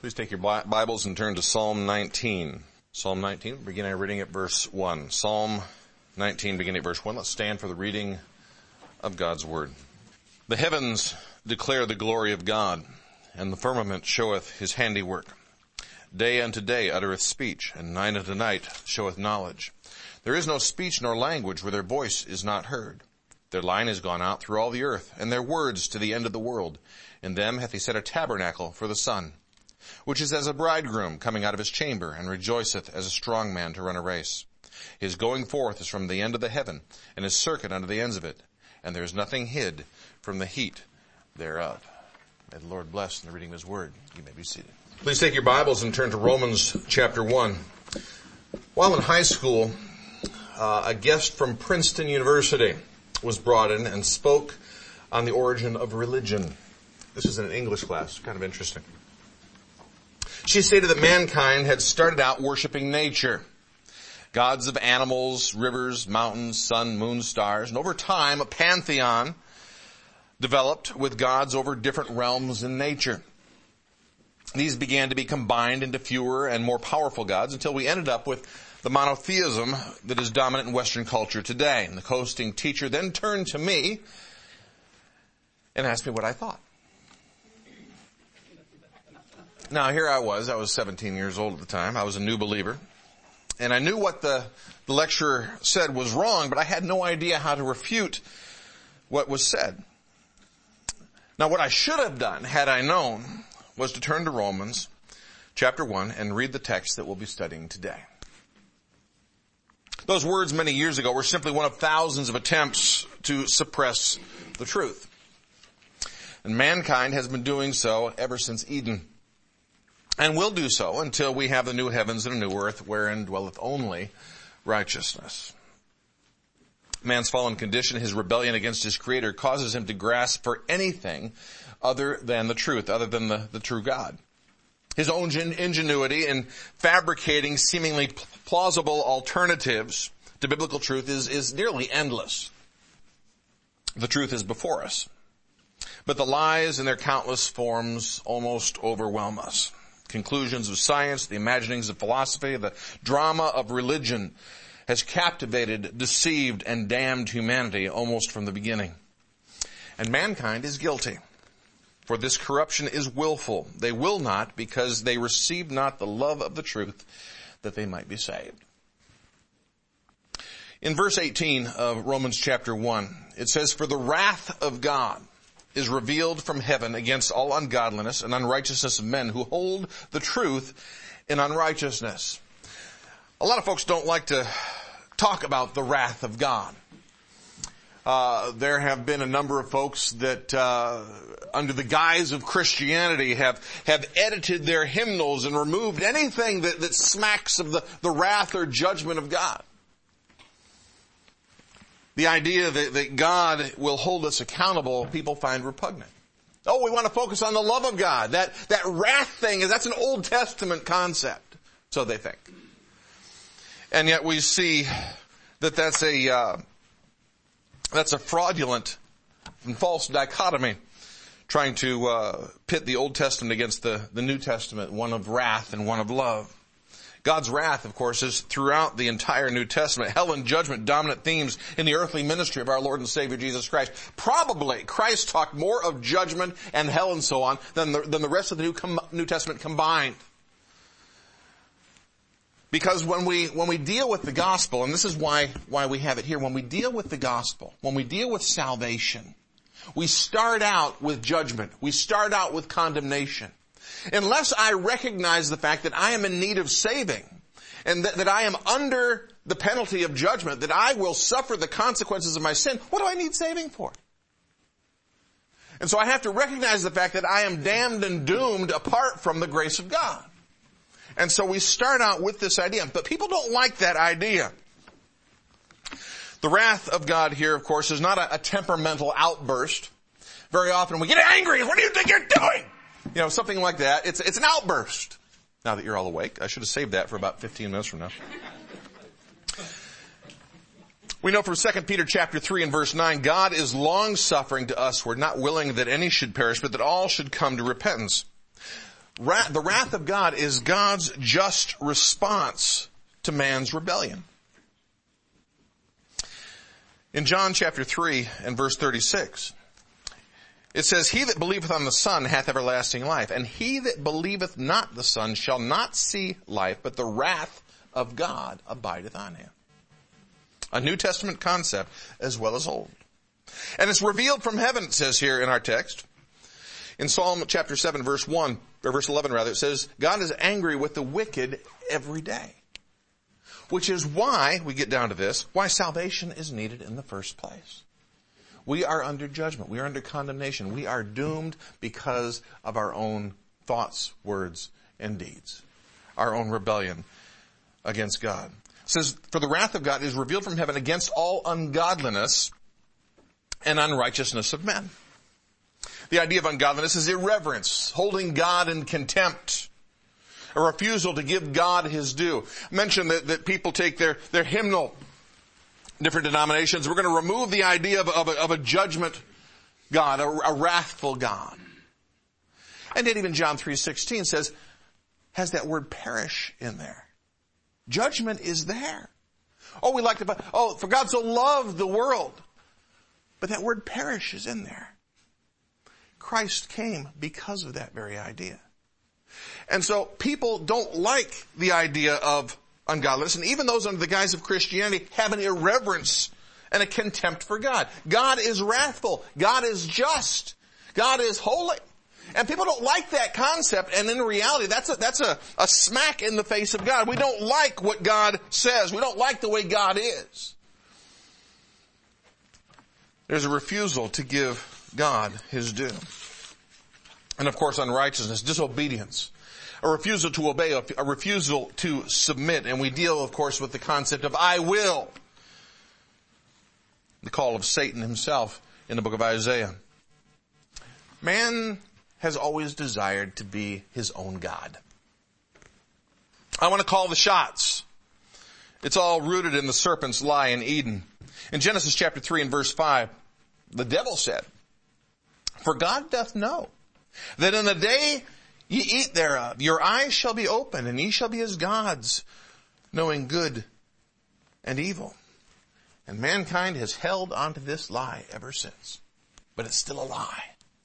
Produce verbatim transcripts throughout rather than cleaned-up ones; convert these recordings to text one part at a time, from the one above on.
Please take your Bibles and turn to Psalm nineteen. Psalm nineteen, beginning reading at verse one. Psalm nineteen, beginning at verse one. Let's stand for the reading of God's Word. The heavens declare the glory of God, and the firmament showeth his handiwork. Day unto day uttereth speech, and night unto night showeth knowledge. There is no speech nor language where their voice is not heard. Their line is gone out through all the earth, and their words to the end of the world. In them hath he set a tabernacle for the sun, which is as a bridegroom coming out of his chamber, and rejoiceth as a strong man to run a race. His going forth is from the end of the heaven, and his circuit unto the ends of it, and there is nothing hid from the heat thereof. May the Lord bless in the reading of his word. You may be seated. Please take your Bibles and turn to Romans chapter one. While in high school, uh, a guest from Princeton University was brought in and spoke on the origin of religion. This is in an English class, kind of interesting. She stated that mankind had started out worshiping nature, gods of animals, rivers, mountains, sun, moon, stars, and over time a pantheon developed with gods over different realms in nature. These began to be combined into fewer and more powerful gods until we ended up with the monotheism that is dominant in Western culture today. And the hosting teacher then turned to me and asked me what I thought. Now, here I was. I was seventeen years old at the time. I was a new believer. And I knew what the, the lecturer said was wrong, but I had no idea how to refute what was said. Now, what I should have done, had I known, was to turn to Romans chapter one and read the text that we'll be studying today. Those words many years ago were simply one of thousands of attempts to suppress the truth. And mankind has been doing so ever since Eden. And will do so until we have the new heavens and a new earth wherein dwelleth only righteousness. Man's fallen condition, his rebellion against his Creator, causes him to grasp for anything other than the truth, other than the, the true God. His own ingenuity in fabricating seemingly plausible alternatives to biblical truth is, is nearly endless. The truth is before us, but the lies in their countless forms almost overwhelm us. Conclusions of science, the imaginings of philosophy, the drama of religion has captivated, deceived, and damned humanity almost from the beginning. And mankind is guilty, for this corruption is willful. They will not, because they receive not the love of the truth, that they might be saved. In verse eighteen of Romans chapter one, it says, "For the wrath of God is revealed from heaven against all ungodliness and unrighteousness of men who hold the truth in unrighteousness." A lot of folks don't like to talk about the wrath of God. Uh, there have been a number of folks that, uh, under the guise of Christianity have, have edited their hymnals and removed anything that, that smacks of the, the wrath or judgment of God. The idea that, that God will hold us accountable, people find repugnant. Oh, we want to focus on the love of God. That, that wrath thing, is that's an Old Testament concept. So they think. And yet we see that that's a, uh, that's a fraudulent and false dichotomy, trying to, uh, pit the Old Testament against the, the New Testament, one of wrath and one of love. God's wrath, of course, is throughout the entire New Testament. Hell and judgment, dominant themes in the earthly ministry of our Lord and Savior Jesus Christ. Probably Christ talked more of judgment and hell and so on than the, than the rest of the New, Com- New Testament combined. Because when we, when we deal with the gospel, and this is why, why we have it here, when we deal with the gospel, when we deal with salvation, we start out with judgment. We start out with condemnation. Unless I recognize the fact that I am in need of saving and that, that I am under the penalty of judgment, that I will suffer the consequences of my sin, what do I need saving for? And so I have to recognize the fact that I am damned and doomed apart from the grace of God. And so we start out with this idea, but people don't like that idea. The wrath of God here, of course, is not a, a temperamental outburst. Very often we get angry. What do you think you're doing? You know, something like that. It's, it's an outburst. Now that you're all awake, I should have saved that for about fifteen minutes from now. We know from Second Peter chapter three and verse nine, God is long-suffering to us. We're not willing that any should perish, but that all should come to repentance. Ra- the wrath of God is God's just response to man's rebellion. In John chapter three and verse thirty-six, it says, "He that believeth on the Son hath everlasting life, and he that believeth not the Son shall not see life, but the wrath of God abideth on him." A New Testament concept as well as Old. And it's revealed from heaven, it says here in our text. In Psalm chapter seven, verse one, or verse eleven rather, it says, God is angry with the wicked every day. Which is why, we get down to this, why salvation is needed in the first place. We are under judgment. We are under condemnation. We are doomed because of our own thoughts, words, and deeds. Our own rebellion against God. It says, "For the wrath of God is revealed from heaven against all ungodliness and unrighteousness of men." The idea of ungodliness is irreverence, holding God in contempt, a refusal to give God his due. I mentioned that, that people take their, their hymnal, different denominations. We're going to remove the idea of, of, a, of a judgment God, a, a wrathful God. And yet even John three sixteen says, has that word perish in there. Judgment is there. Oh, we like to, oh, for God so loved the world. But that word perish is in there. Christ came because of that very idea. And so people don't like the idea of ungodliness, and even those under the guise of Christianity have an irreverence and a contempt for God. God is wrathful. God is just. God is holy. And people don't like that concept, and in reality, that's a, that's a, a smack in the face of God. We don't like what God says. We don't like the way God is. There's a refusal to give God his due. And of course, unrighteousness, disobedience, a refusal to obey, a refusal to submit. And we deal, of course, with the concept of I will. The call of Satan himself in the book of Isaiah. Man has always desired to be his own God. I want to call the shots. It's all rooted in the serpent's lie in Eden. In Genesis chapter three and verse five, the devil said, "For God doth know that in the day ye eat thereof, your eyes shall be opened, and ye shall be as gods, knowing good and evil." And mankind has held on to this lie ever since. But it's still a lie.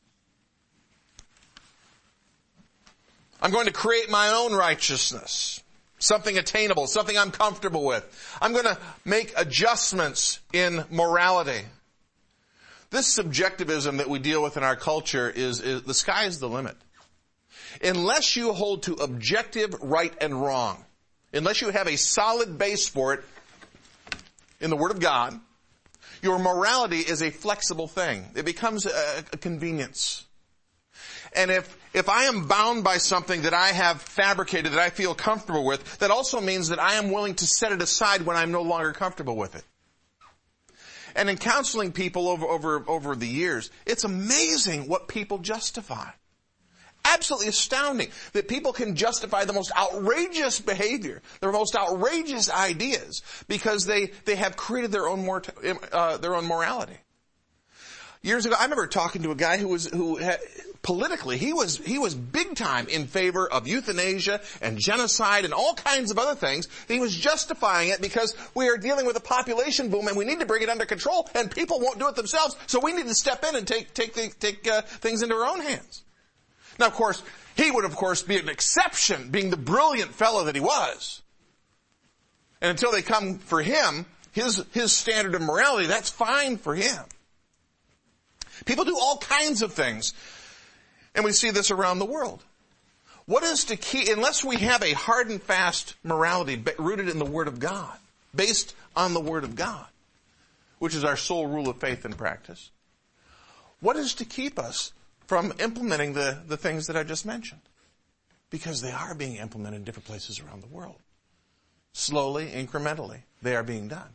I'm going to create my own righteousness. Something attainable, something I'm comfortable with. I'm going to make adjustments in morality. This subjectivism that we deal with in our culture is, is the sky is the limit. Unless you hold to objective right and wrong, unless you have a solid base for it in the Word of God, your morality is a flexible thing. It becomes a, a convenience. And if, if I am bound by something that I have fabricated, that I feel comfortable with, that also means that I am willing to set it aside when I'm no longer comfortable with it. And in counseling people over, over, over the years, it's amazing what people justify. Absolutely astounding that people can justify the most outrageous behavior, their most outrageous ideas, because they, they have created their own mor- uh, their own morality. Years ago, I remember talking to a guy who was, who had, politically, he was, he was big time in favor of euthanasia and genocide and all kinds of other things. He was justifying it because we are dealing with a population boom and we need to bring it under control, and people won't do it themselves, so we need to step in and take, take, the, take, uh, things into our own hands. Now, of course, he would, of course, be an exception, being the brilliant fellow that he was. And until they come for him, his, his standard of morality, that's fine for him. People do all kinds of things. And we see this around the world. What is to keep, unless we have a hard and fast morality rooted in the Word of God, based on the Word of God, which is our sole rule of faith and practice, what is to keep us from implementing the, the things that I just mentioned? Because they are being implemented in different places around the world. Slowly, incrementally, they are being done.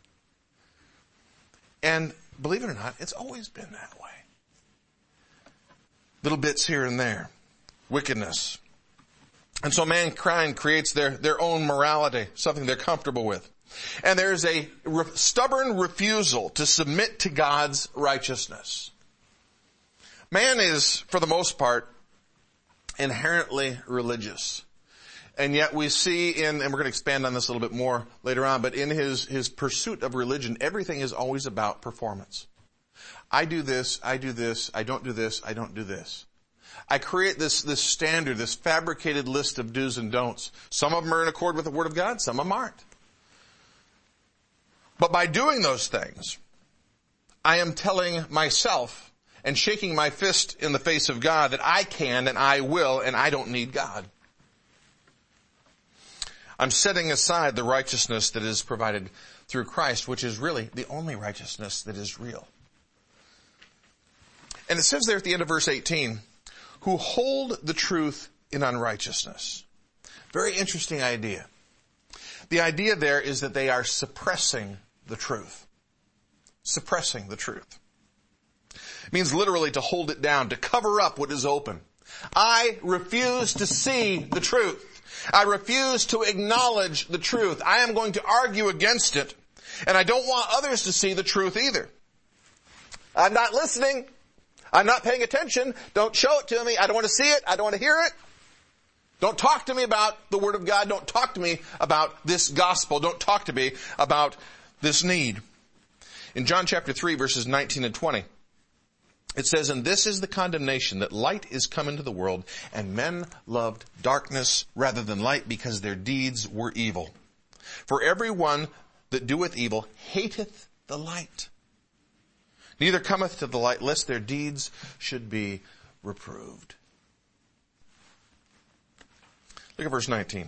And believe it or not, it's always been that way. Little bits here and there. Wickedness. And so mankind creates their, their own morality, something they're comfortable with. And there's a re- stubborn refusal to submit to God's righteousness. Man is, for the most part, inherently religious. And yet we see in, and we're going to expand on this a little bit more later on, but in his, his pursuit of religion, everything is always about performance. I do this, I do this, I don't do this, I don't do this. I create this, this standard, this fabricated list of do's and don'ts. Some of them are in accord with the Word of God, some of them aren't. But by doing those things, I am telling myself and shaking my fist in the face of God that I can and I will and I don't need God. I'm setting aside the righteousness that is provided through Christ, which is really the only righteousness that is real. And it says there at the end of verse eighteen, who hold the truth in unrighteousness. Very interesting idea. The idea there is that they are suppressing the truth. Suppressing the truth. It means literally to hold it down, to cover up what is open. I refuse to see the truth. I refuse to acknowledge the truth. I am going to argue against it, and I don't want others to see the truth either. I'm not listening. I'm not paying attention. Don't show it to me. I don't want to see it. I don't want to hear it. Don't talk to me about the Word of God. Don't talk to me about this gospel. Don't talk to me about this need. In John chapter three, verses nineteen and twenty, it says, and this is the condemnation, that light is come into the world, and men loved darkness rather than light, because their deeds were evil. For every one that doeth evil hateth the light, neither cometh to the light, lest their deeds should be reproved. Look at verse nineteen.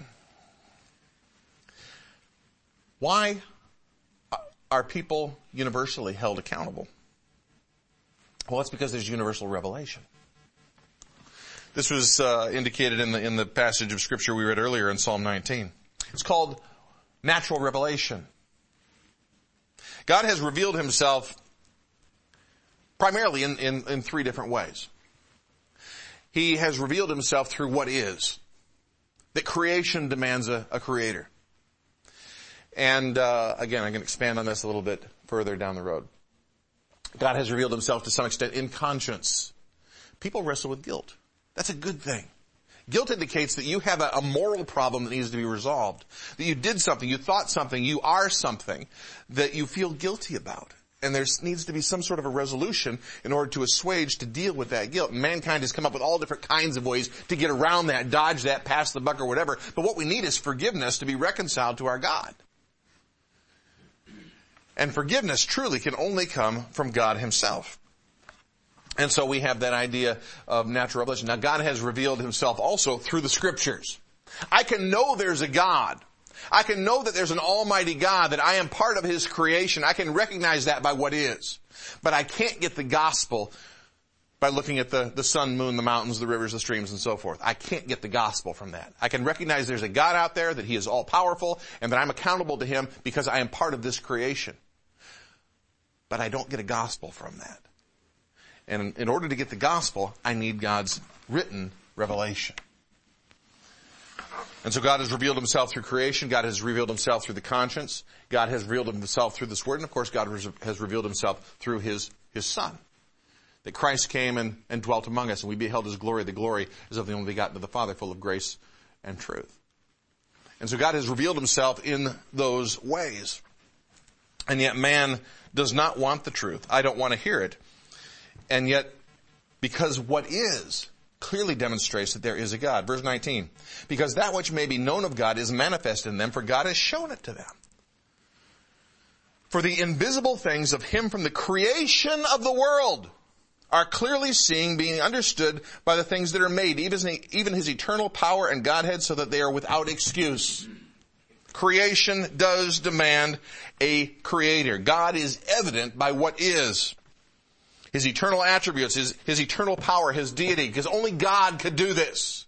Why are people universally held accountable? Well, it's because there's universal revelation. This was uh, indicated in the in the passage of Scripture we read earlier in Psalm nineteen. It's called natural revelation. God has revealed himself primarily in, in, in three different ways. He has revealed himself through what is. That creation demands a, a creator. And uh, again, I'm going to expand on this a little bit further down the road. God has revealed himself to some extent in conscience. People wrestle with guilt. That's a good thing. Guilt indicates that you have a, a moral problem that needs to be resolved. That you did something, you thought something, you are something that you feel guilty about. And there needs to be some sort of a resolution in order to assuage, to deal with that guilt. Mankind has come up with all different kinds of ways to get around that, dodge that, pass the buck or whatever. But what we need is forgiveness to be reconciled to our God. And forgiveness truly can only come from God himself. And so we have that idea of natural revelation. Now God has revealed himself also through the Scriptures. I can know there's a God. I can know that there's an almighty God, that I am part of his creation. I can recognize that by what is. But I can't get the gospel by looking at the, the sun, moon, the mountains, the rivers, the streams, and so forth. I can't get the gospel from that. I can recognize there's a God out there, that he is all powerful, and that I'm accountable to him because I am part of this creation. But I don't get a gospel from that. And in order to get the gospel, I need God's written revelation. And so God has revealed himself through creation. God has revealed himself through the conscience. God has revealed himself through this word. And of course, God has revealed himself through his, his Son. That Christ came and, and dwelt among us, and we beheld his glory. The glory is of the only begotten of the Father, full of grace and truth. And so God has revealed himself in those ways. And yet man does not want the truth. I don't want to hear it. And yet, because what is clearly demonstrates that there is a God. Verse nineteen. Because that which may be known of God is manifest in them, for God has shown it to them. For the invisible things of him from the creation of the world are clearly seen, being understood by the things that are made, even his eternal power and Godhead, so that they are without excuse. Creation does demand a creator. God is evident by what is. His eternal attributes, his, his eternal power, his deity, because only God could do this.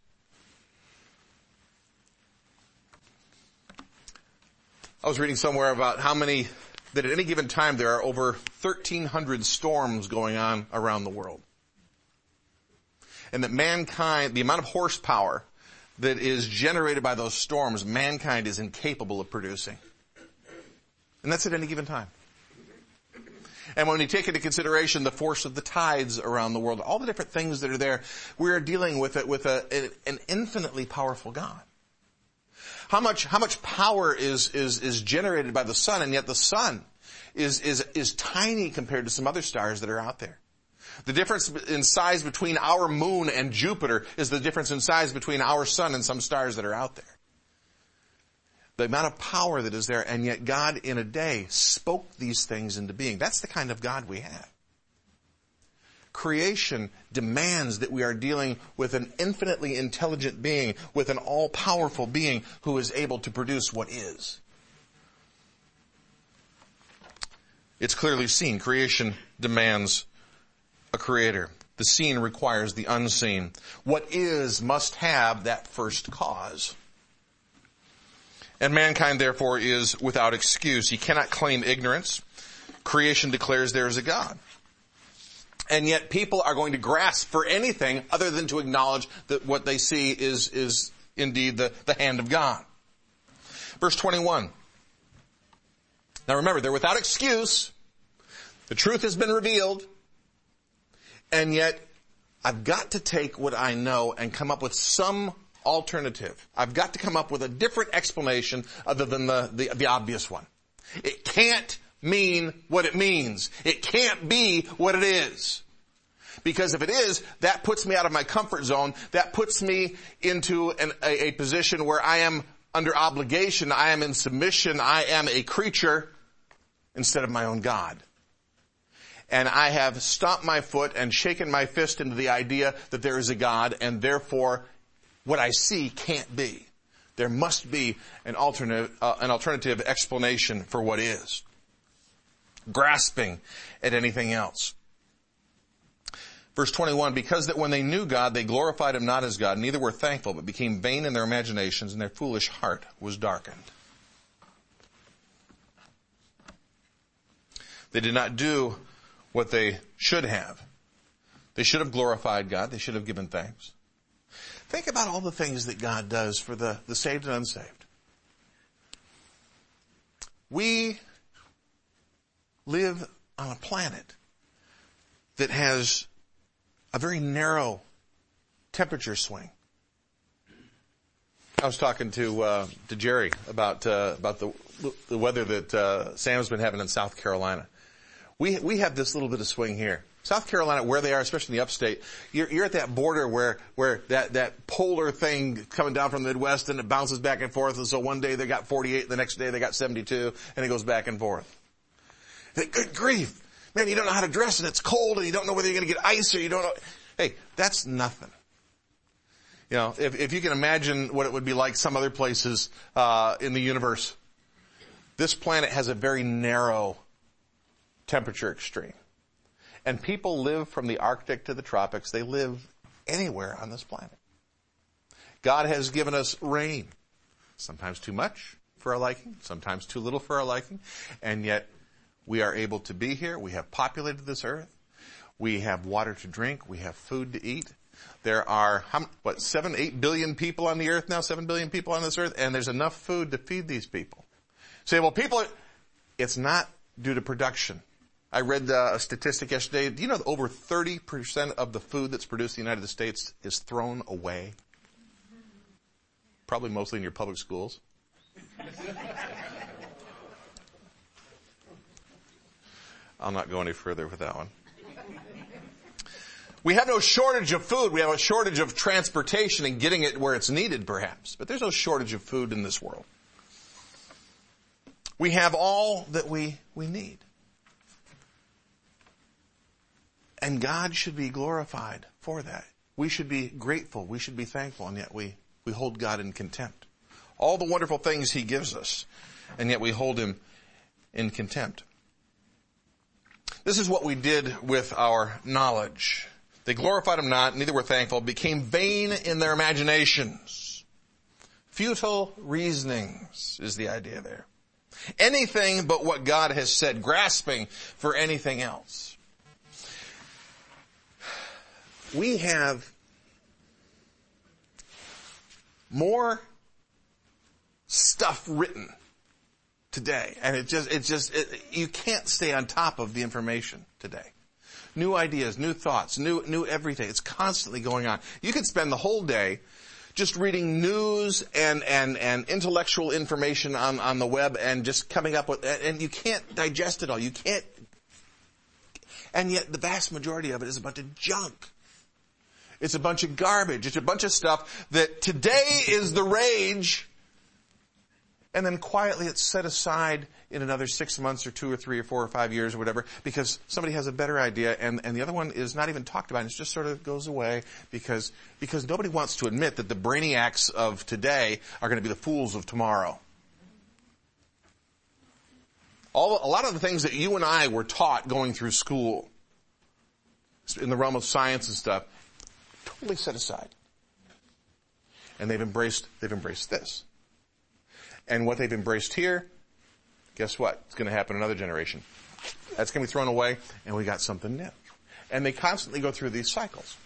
I was reading somewhere about how many, that at any given time there are over thirteen hundred storms going on around the world. And that mankind, the amount of horsepower that is generated by those storms, mankind is incapable of producing. And that's at any given time. And when you take into consideration the force of the tides around the world, all the different things that are there, we are dealing with it with a, an infinitely powerful God. How much, how much power is, is, is generated by the sun, and yet the sun is, is, is tiny compared to some other stars that are out there. The difference in size between our moon and Jupiter is the difference in size between our sun and some stars that are out there. The amount of power that is there, and yet God in a day spoke these things into being. That's the kind of God we have. Creation demands that we are dealing with an infinitely intelligent being, with an all-powerful being who is able to produce what is. It's clearly seen. Creation demands a creator. The seen requires the unseen. What is must have that first cause. And mankind, therefore, is without excuse. He cannot claim ignorance. Creation declares there is a God. And yet people are going to grasp for anything other than to acknowledge that what they see is, is indeed the, the hand of God. Verse twenty-one. Now remember, they're without excuse. The truth has been revealed. And yet, I've got to take what I know and come up with some alternative. I've got to come up with a different explanation other than the, the, the obvious one. It can't mean what it means. It can't be what it is. Because if it is, that puts me out of my comfort zone. That puts me into an, a, a position where I am under obligation. I am in submission. I am a creature instead of my own God. And I have stomped my foot and shaken my fist into the idea that there is a God, and therefore what I see can't be. There must be an alternative, uh, an alternative explanation for what is. Grasping at anything else. Verse twenty-one, because that when they knew God, they glorified him not as God, neither were thankful, but became vain in their imaginations, and their foolish heart was darkened. They did not do what they should have. They should have glorified God. They should have given thanks. Think about all the things that God does for the, the saved and unsaved. We live on a planet that has a very narrow temperature swing. I was talking to uh, to Jerry about uh, about the the weather that uh, Sam's been having in South Carolina. We we have this little bit of swing here. South Carolina, where they are, especially in the upstate, you're, you're at that border where where that that polar thing coming down from the Midwest, and it bounces back and forth. And so one day they got forty-eight, the next day they got seventy-two, and it goes back and forth. Good grief, man! You don't know how to dress, and it's cold, and you don't know whether you're going to get ice or you don't know. Hey, that's nothing. You know, if if you can imagine what it would be like some other places uh in the universe, this planet has a very narrow temperature extreme. And people live from the Arctic to the tropics. They live anywhere on this planet. God has given us rain. Sometimes too much for our liking, sometimes too little for our liking. And yet we are able to be here. We have populated this earth. We have water to drink. We have food to eat. There are, how, what, seven, eight billion people on the earth now? Seven billion people on this earth? And there's enough food to feed these people. Say, well, people, are, it's not due to production. I read uh, a statistic yesterday. Do you know that over thirty percent of the food that's produced in the United States is thrown away? Probably mostly in your public schools. I'll not go any further with that one. We have no shortage of food. We have a shortage of transportation and getting it where it's needed, perhaps. But there's no shortage of food in this world. We have all that we, we need. And God should be glorified for that. We should be grateful. We should be thankful. And yet we, we hold God in contempt. All the wonderful things he gives us. And yet we hold him in contempt. This is what we did with our knowledge. They glorified him not, neither were thankful, became vain in their imaginations. Futile reasonings is the idea there. Anything but what God has said, grasping for anything else. We have more stuff written today. And it just, it just, it, you can't stay on top of the information today. New ideas, new thoughts, new, new everything. It's constantly going on. You could spend the whole day just reading news and, and, and intellectual information on, on the web and just coming up with, and you can't digest it all. You can't, and yet the vast majority of it is a bunch of junk. It's a bunch of garbage. It's a bunch of stuff that today is the rage, and then quietly it's set aside in another six months or two or three or four or five years or whatever, because somebody has a better idea, and, and the other one is not even talked about, and it just sort of goes away because, because nobody wants to admit that the brainiacs of today are going to be the fools of tomorrow. All, a lot of the things that you and I were taught going through school, in the realm of science and stuff, totally set aside. And they've embraced, they've embraced this. And what they've embraced here, guess what? It's going to happen in another generation. That's going to be thrown away, and we got something new. And they constantly go through these cycles.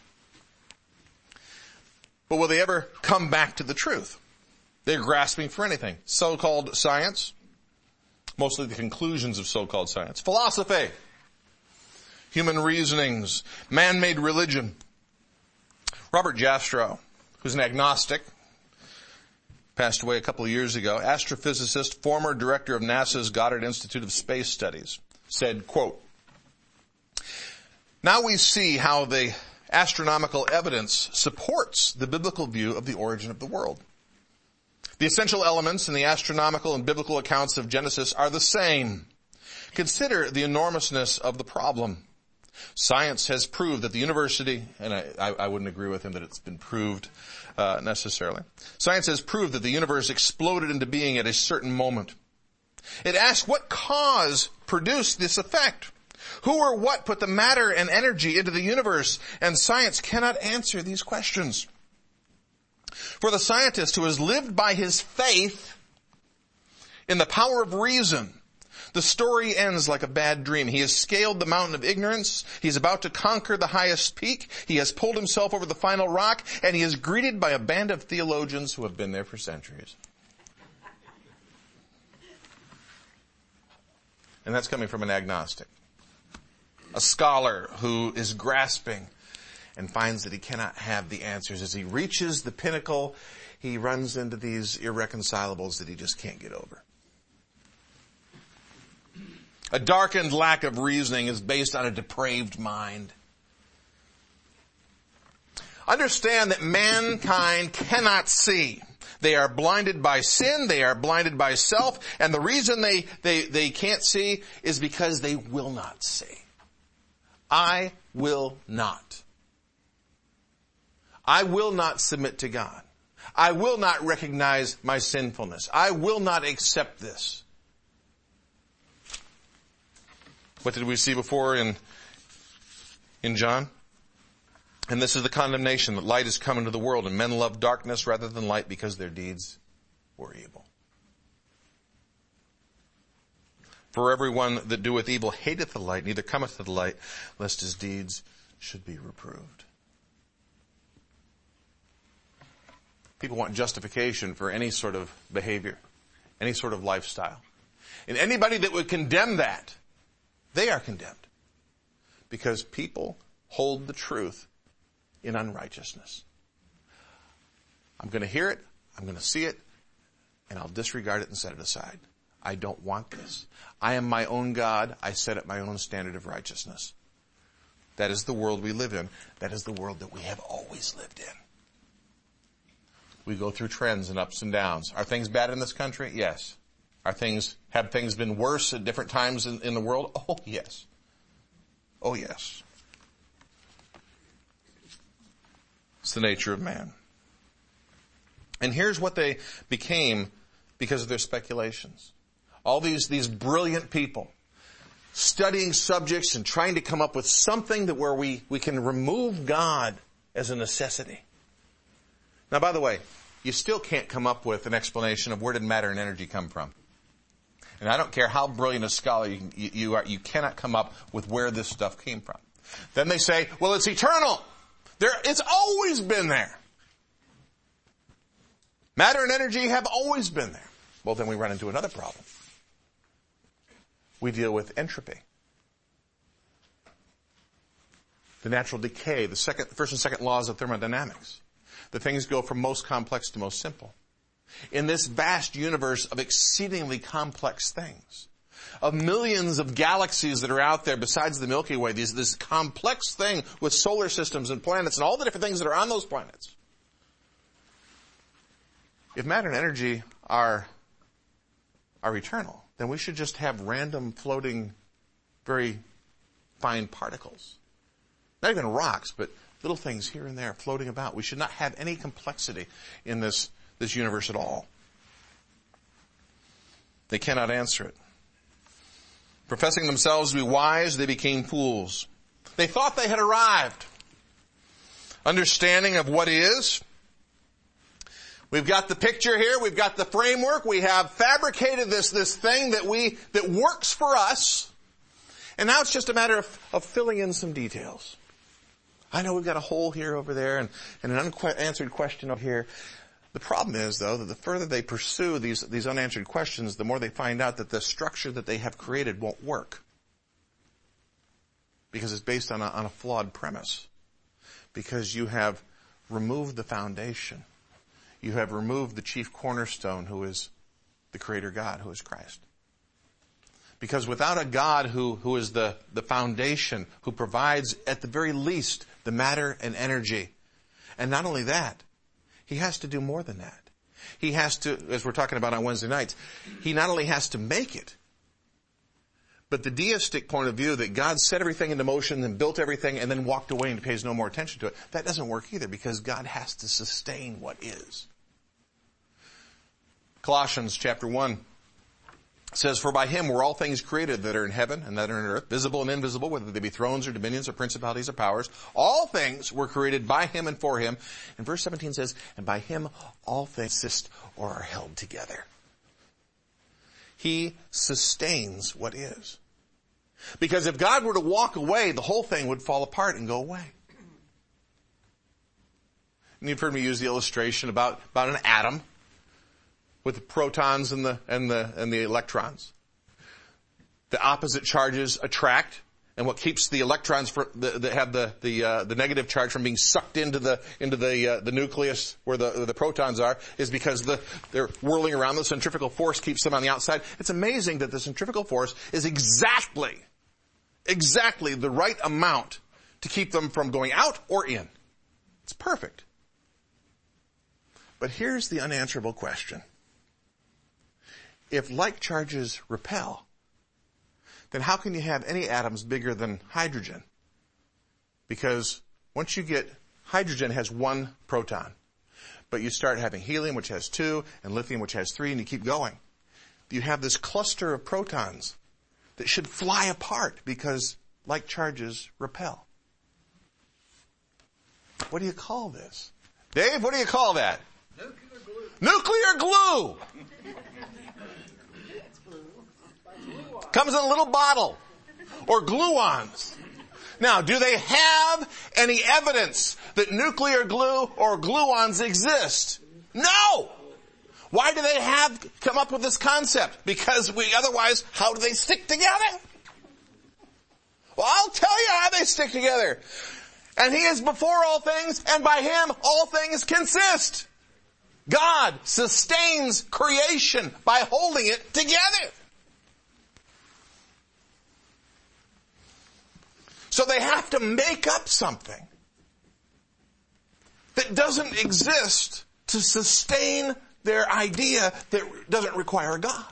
But will they ever come back to the truth? They're grasping for anything. So-called science, mostly the conclusions of so-called science. Philosophy, human reasonings, man-made religion. Robert Jastrow, who's an agnostic, passed away a couple of years ago, astrophysicist, former director of NASA's Goddard Institute of Space Studies, said, quote, "Now we see how the astronomical evidence supports the biblical view of the origin of the world. The essential elements in the astronomical and biblical accounts of Genesis are the same. Consider the enormousness of the problem. Science has proved that the university," and I, I, I wouldn't agree with him that it's been proved uh, necessarily. Science has proved that the universe exploded into being at a certain moment. It asks what cause produced this effect. Who or what put the matter and energy into the universe? And science cannot answer these questions. For the scientist who has lived by his faith in the power of reason, the story ends like a bad dream. He has scaled the mountain of ignorance. He's about to conquer the highest peak. He has pulled himself over the final rock, and he is greeted by a band of theologians who have been there for centuries. And that's coming from an agnostic. A scholar who is grasping and finds that he cannot have the answers. As he reaches the pinnacle, he runs into these irreconcilables that he just can't get over. A darkened lack of reasoning is based on a depraved mind. Understand that mankind cannot see. They are blinded by sin, they are blinded by self, and the reason they, they, they can't see is because they will not see. I will not. I will not submit to God. I will not recognize my sinfulness. I will not accept this. What did we see before in, in John? And this is the condemnation, that light is come into the world, and men love darkness rather than light because their deeds were evil. For everyone that doeth evil hateth the light, neither cometh to the light, lest his deeds should be reproved. People want justification for any sort of behavior, any sort of lifestyle. And anybody that would condemn that, they are condemned. Because people hold the truth in unrighteousness. I'm going to hear it, I'm going to see it, and I'll disregard it and set it aside. I don't want this. I am my own God. I set up my own standard of righteousness. That is the world we live in. That is the world that we have always lived in. We go through trends and ups and downs. Are things bad in this country? Yes. Are things, have things been worse at different times in, in the world? Oh, yes. Oh, yes. It's the nature of man. And here's what they became because of their speculations. All these, these brilliant people studying subjects and trying to come up with something that where we, we can remove God as a necessity. Now, by the way, you still can't come up with an explanation of where did matter and energy come from. And I don't care how brilliant a scholar you, you, you are, you cannot come up with where this stuff came from. Then they say, well, it's eternal. There, it's always been there. Matter and energy have always been there. Well, then we run into another problem. we deal with entropy. The natural decay, the second, first and second laws of thermodynamics. The things go from most complex to most simple. In this vast universe of exceedingly complex things, of millions of galaxies that are out there besides the Milky Way, this, this complex thing with solar systems and planets and all the different things that are on those planets. If matter and energy are, are eternal, then we should just have random floating, very fine particles. Not even rocks, but little things here and there floating about. We should not have any complexity in this, this universe at all. They cannot answer it. Professing themselves to be wise, they became fools. They thought they had arrived. Understanding of what is. We've got the picture here. We've got the framework. We have fabricated this, this thing that we, that works for us. And now it's just a matter of, of filling in some details. I know we've got a hole here over there and, and an unanswered question over here. The problem is, though, that the further they pursue these, these unanswered questions, the more they find out that the structure that they have created won't work. Because it's based on a, on a flawed premise. Because you have removed the foundation. You have removed the chief cornerstone, who is the Creator God, who is Christ. Because without a God who, who is the, the foundation, who provides at the very least the matter and energy, and not only that, He has to do more than that. He has to, as we're talking about on Wednesday nights, He not only has to make it, but the deistic point of view that God set everything into motion and built everything and then walked away and pays no more attention to it, that doesn't work either, because God has to sustain what is. Colossians chapter one says, "For by Him were all things created that are in heaven and that are in earth, visible and invisible, whether they be thrones or dominions or principalities or powers. All things were created by Him and for Him." And verse seventeen says, "And by Him all things exist or are held together." He sustains what is. Because if God were to walk away, the whole thing would fall apart and go away. And you've heard me use the illustration about, about an atom with the protons and the, and the, and the electrons. The opposite charges attract, and what keeps the electrons for, the, that have the, the, uh, the negative charge from being sucked into the, into the, uh, the nucleus where the, the protons are is because the, they're whirling around. The centrifugal force keeps them on the outside. It's amazing that the centrifugal force is exactly, exactly the right amount to keep them from going out or in. It's perfect. But here's the unanswerable question. If like charges repel, then how can you have any atoms bigger than hydrogen? Because once you get, hydrogen has one proton, but you start having helium, which has two, and lithium, which has three, and you keep going. You have this cluster of protons that should fly apart because like charges repel. What do you call this? Dave, what do you call that? Nuclear glue. Nuclear glue! Comes in a little bottle. Or gluons. Now, do they have any evidence that nuclear glue or gluons exist? No! Why do they have come up with this concept? Because we otherwise, how do they stick together? Well, I'll tell you how they stick together. And He is before all things, and by Him all things consist. God sustains creation by holding it together. So they have to make up something that doesn't exist to sustain their idea that doesn't require a God.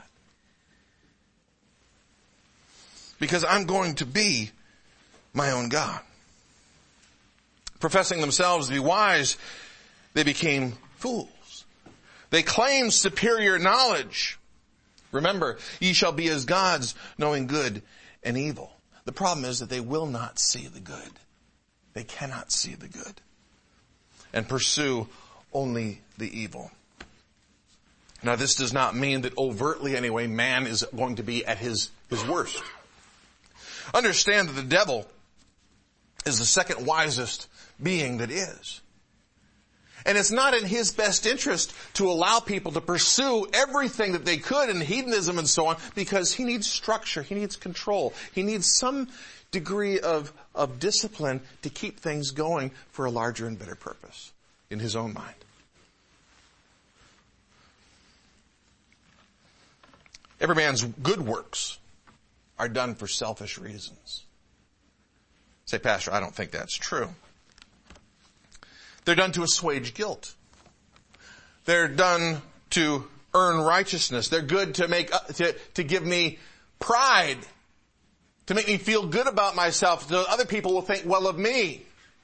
Because I'm going to be my own God. Professing themselves to be wise, they became fools. They claimed superior knowledge. Remember, ye shall be as gods, knowing good and evil. The problem is that they will not see the good. They cannot see the good. And pursue only the evil. Now, this does not mean that overtly, anyway, man is going to be at his, his worst. Understand that the devil is the second wisest being that is. And it's not in his best interest to allow people to pursue everything that they could in hedonism and so on, because he needs structure, he needs control, he needs some degree of, of discipline to keep things going for a larger and better purpose in his own mind. Every man's good works are done for selfish reasons. Say, Pastor, I don't think that's true. They're done to assuage guilt. They're done to earn righteousness. They're good to make, to, to give me pride, to make me feel good about myself, so other people will think well of me.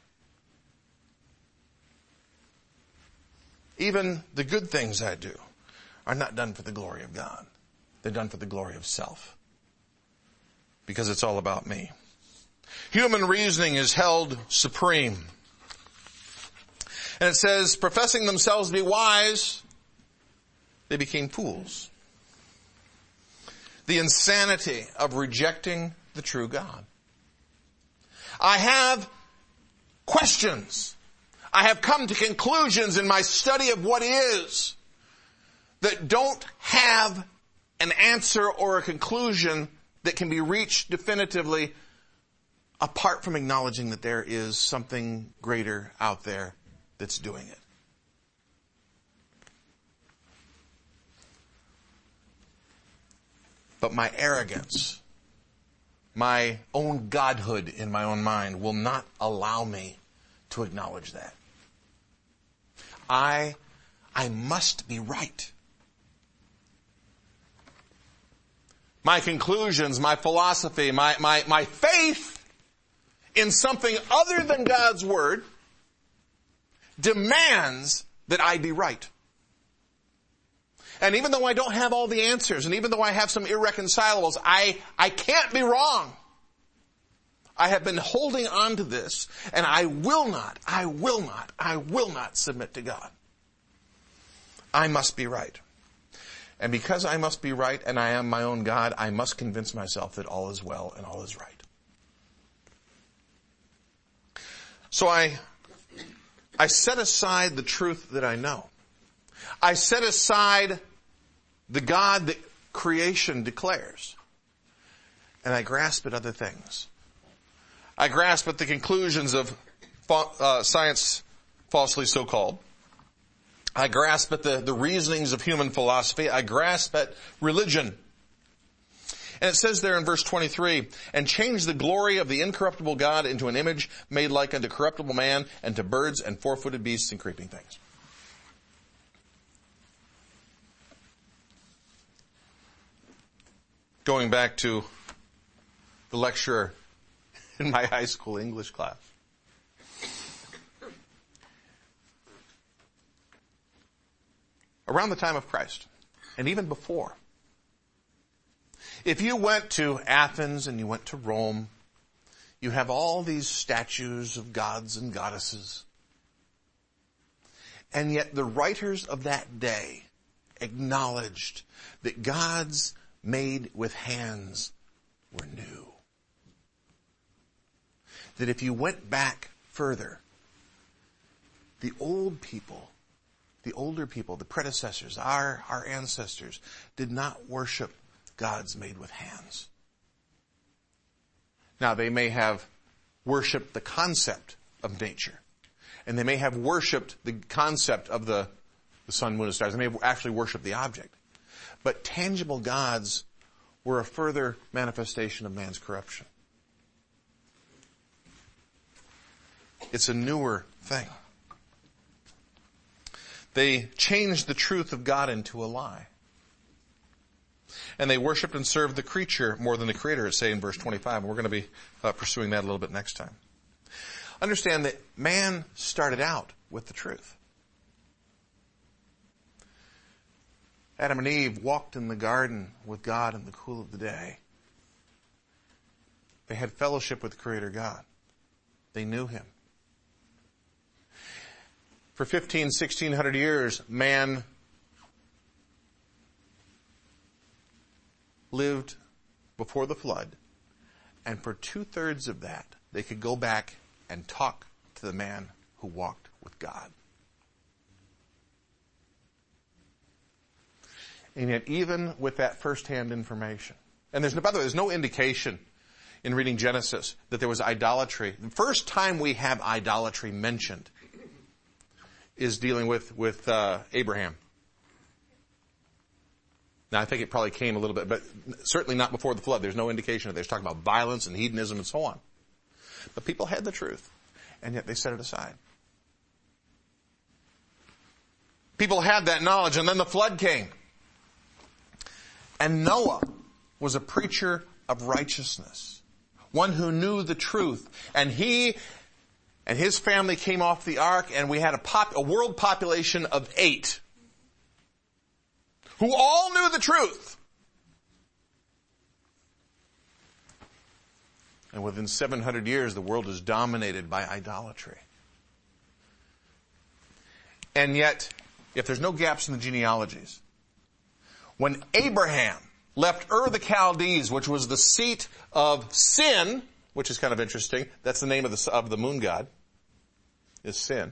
Even the good things I do are not done for the glory of God. They're done for the glory of self. Because it's all about me. Human reasoning is held supreme. And it says, professing themselves to be wise, they became fools. The insanity of rejecting the true God. I have questions. I have come to conclusions in my study of what is that don't have an answer or a conclusion that can be reached definitively apart from acknowledging that there is something greater out there that's doing it. But my arrogance, my own godhood in my own mind will not allow me to acknowledge that. I, I must be right. My conclusions, my philosophy, my, my, my faith in something other than God's Word demands that I be right. And even though I don't have all the answers, and even though I have some irreconcilables, I, I can't be wrong. I have been holding on to this, and I will not, I will not, I will not submit to God. I must be right. And because I must be right and I am my own God, I must convince myself that all is well and all is right. So I, I set aside the truth that I know. I set aside the God that creation declares. And I grasp at other things. I grasp at the conclusions of uh, science, falsely so called. I grasp at the, the reasonings of human philosophy. I grasp at religion. And it says there in verse twenty-three, and change the glory of the incorruptible God into an image made like unto corruptible man and to birds and four-footed beasts and creeping things. Going back to the lecturer in my high school English class. Around the time of Christ, and even before, if you went to Athens and you went to Rome, you have all these statues of gods and goddesses. And yet the writers of that day acknowledged that gods made with hands were new. That if you went back further, the old people, the older people, the predecessors, our, our ancestors, did not worship gods made with hands. Now, they may have worshipped the concept of nature. And they may have worshipped the concept of the, the sun, moon, and stars. They may have actually worshipped the object. But tangible gods were a further manifestation of man's corruption. It's a newer thing. They changed the truth of God into a lie. And they worshiped and served the creature more than the Creator, it's saying in verse twenty-five. And we're going to be uh, pursuing that a little bit next time. Understand that man started out with the truth. Adam and Eve walked in the garden with God in the cool of the day. They had fellowship with the Creator God. They knew Him. For fifteen, sixteen hundred years, man lived before the flood, and for two-thirds of that, they could go back and talk to the man who walked with God. And yet even with that first-hand information, and there's no, by the way, there's no indication in reading Genesis that there was idolatry. The first time we have idolatry mentioned is dealing with, with uh, Abraham. Now, I think it probably came a little bit, but certainly not before the flood. There's no indication of this. It's talking about violence and hedonism and so on. But people had the truth, and yet they set it aside. People had that knowledge, and then the flood came. And Noah was a preacher of righteousness, one who knew the truth. And he and his family came off the ark, and we had a, pop, a world population of eight who all knew the truth. And within seven hundred years, the world is dominated by idolatry. And yet, if there's no gaps in the genealogies, when Abraham left Ur the Chaldees, which was the seat of sin, which is kind of interesting, that's the name of the, of the moon god, is sin.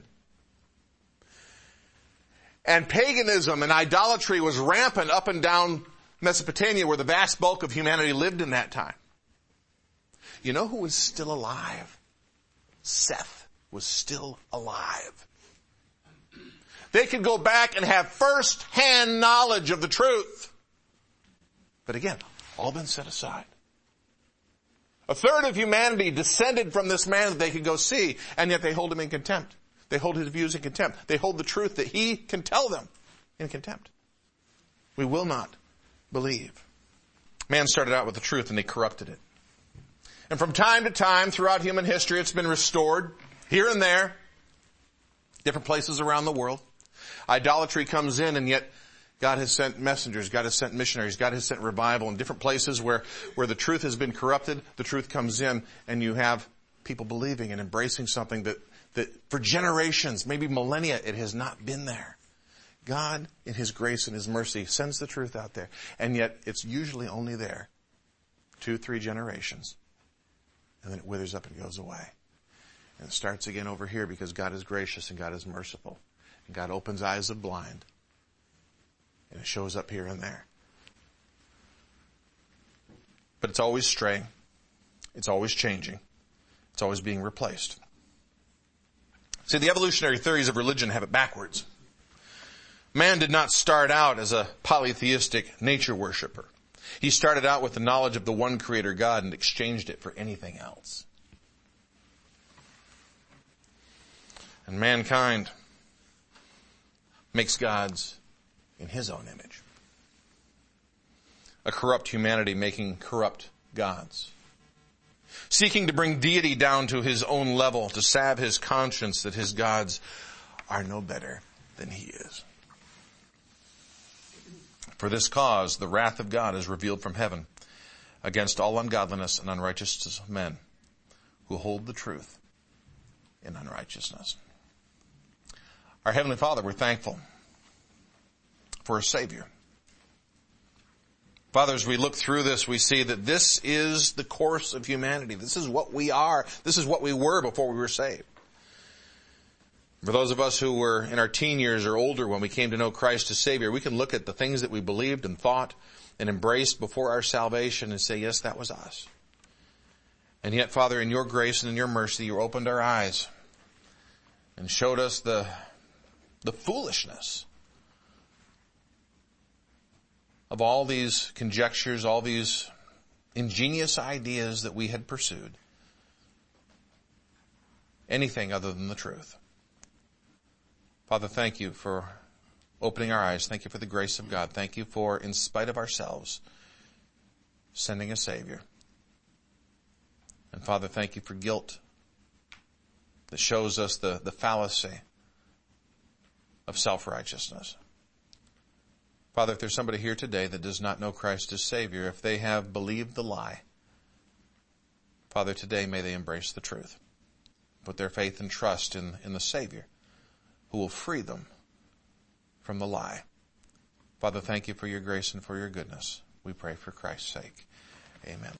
And paganism and idolatry was rampant up and down Mesopotamia, where the vast bulk of humanity lived in that time. You know who was still alive? Seth was still alive. They could go back and have first-hand knowledge of the truth. But again, all been set aside. A third of humanity descended from this man that they could go see, and yet they hold him in contempt. They hold his views in contempt. They hold the truth that he can tell them in contempt. We will not believe. Man started out with the truth and they corrupted it. And from time to time throughout human history, it's been restored here and there, different places around the world. Idolatry comes in, and yet God has sent messengers, God has sent missionaries, God has sent revival in different places where, where the truth has been corrupted, the truth comes in, and you have people believing and embracing something that, that for generations, maybe millennia, it has not been there. God, in His grace and His mercy, sends the truth out there, and yet it's usually only there two, three generations, and then it withers up and goes away. And it starts again over here because God is gracious and God is merciful. And God opens eyes of blind. And it shows up here and there. But it's always straying. It's always changing. It's always being replaced. See, the evolutionary theories of religion have it backwards. Man did not start out as a polytheistic nature worshiper. He started out with the knowledge of the one creator God and exchanged it for anything else. And mankind makes gods in his own image. A corrupt humanity making corrupt gods. Seeking to bring deity down to his own level, to salve his conscience that his gods are no better than he is. For this cause, the wrath of God is revealed from heaven against all ungodliness and unrighteousness of men who hold the truth in unrighteousness. Our Heavenly Father, we're thankful for a Savior. Father, as we look through this, we see that this is the course of humanity. This is what we are. This is what we were before we were saved. For those of us who were in our teen years or older when we came to know Christ as Savior, we can look at the things that we believed and thought and embraced before our salvation and say, yes, that was us. And yet, Father, in your grace and in your mercy, you opened our eyes and showed us the, the foolishness of all these conjectures, all these ingenious ideas that we had pursued. Anything other than the truth. Father, thank you for opening our eyes. Thank you for the grace of God. Thank you for, in spite of ourselves, sending a Savior. And Father, thank you for guilt that shows us the, the fallacy of self-righteousness. Father, if there's somebody here today that does not know Christ as Savior, if they have believed the lie, Father, today may they embrace the truth. Put their faith and trust in, in the Savior who will free them from the lie. Father, thank you for your grace and for your goodness. We pray for Christ's sake. Amen.